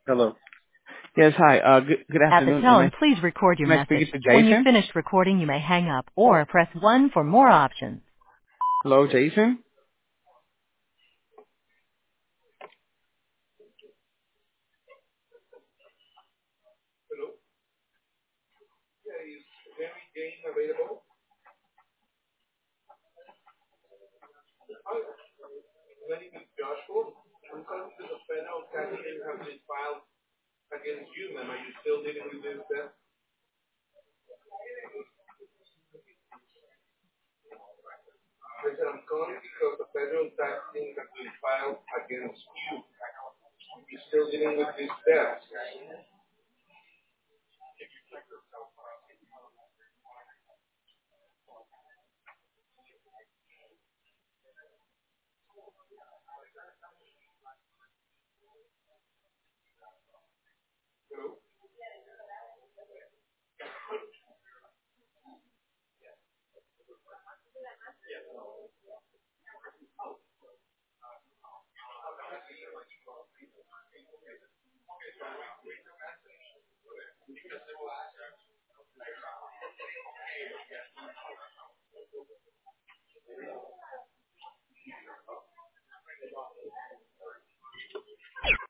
Hello. Yes, hi. Good At the afternoon. tone, please record your Am I message. speaking to When you've Jason? finished recording, you may hang up or press 1 for more options. Hello, Jason?